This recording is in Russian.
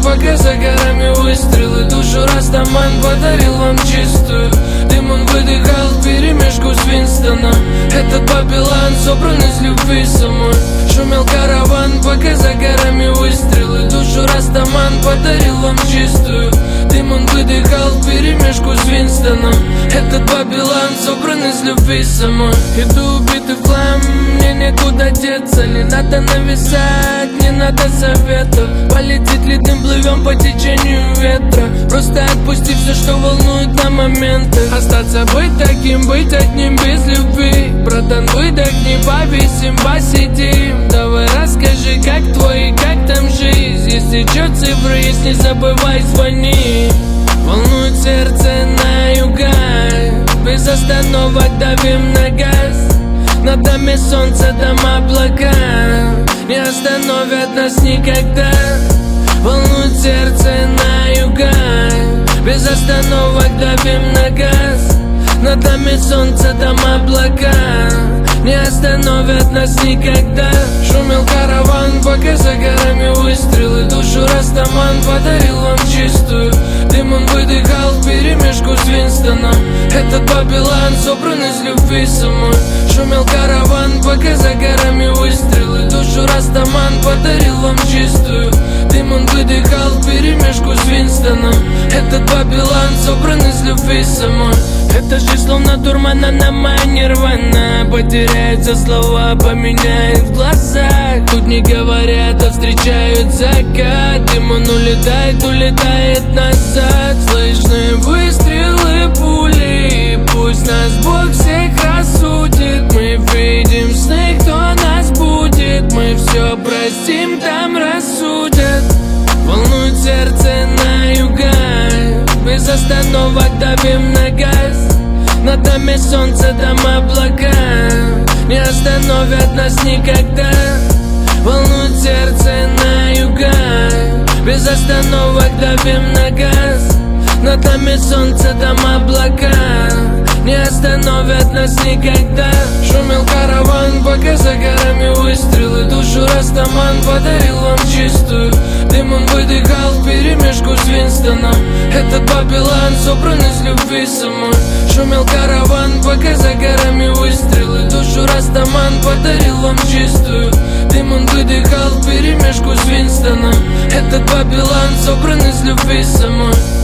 пока за горами выстрелы. Душу Растаман подарил вам чистую. Дым он выдыхал вперемешку с Винстоном. Этот Бабилан собран из любви самой. Шумел караван, пока за горами выстрелы. Душу Растаман подарил вам чистую. Дым он выдыхал вперемешку с Винстоном. Этот Бабилан собран из любви самой. Иду убитый в хлам, мне некуда деться. Не надо нависать, не надо советов. Полетит ли дым, плывем по течению ветра. Просто отпусти все, что волнует на моменты. Остаться быть таким, быть одним без любви. Братан, выдохни, повисим, посидим. Давай расскажи, как твой, как там жизнь. Если чё цифры есть, не забывай звони. Волнует сердце на юга, без остановок давим на газ. Над нами солнце, там облака не остановят нас никогда. Волнует сердце на юга, без остановок давим на газ. Над нами солнце, там облака не остановят нас никогда. Шумел караван, пока за горами выстрелы. Душу Растаман подарил вам чистую. Дым он выдыхал вперемешку с Винстоном. Этот Бабилан собран из любви самой. Шумел караван, пока за горами выстрелы. Душу Растаман подарил вам чистую. Дым он выдыхал вперемешку с Винстоном. Этот Бабилан собран из любви самой. Эта жизнь словно дурман, она моя нирвана. Потеряются слова, поменяет в глазах. Тут не говорят, а встречают закат. Дым он улетает, улетает назад. Слышны выстрелы, пули. Пусть нас Бог всех рассудит. Мы видим сны, кто нас будет. Мы все простим, там рассудят. Волнует сердце на юга, без остановок давим на газ. Над нами солнце, там облака не остановят нас никогда. Волнует сердце на юга, без остановок давим на газ. Над нами солнце, там облака не остановят нас никогда. Шумел караван, пока за горами выстрелы. Душу Растаман подарил вам чистую. Дым он выдыхал вперемешку с Винстоном. Этот Бабилан собран из любви самой. Шумел караван, пока за горами выстрелы. Душу Растаман подарил вам чистую. Дым он выдыхал вперемешку с Винстоном. Этот Бабилан собран из любви самой.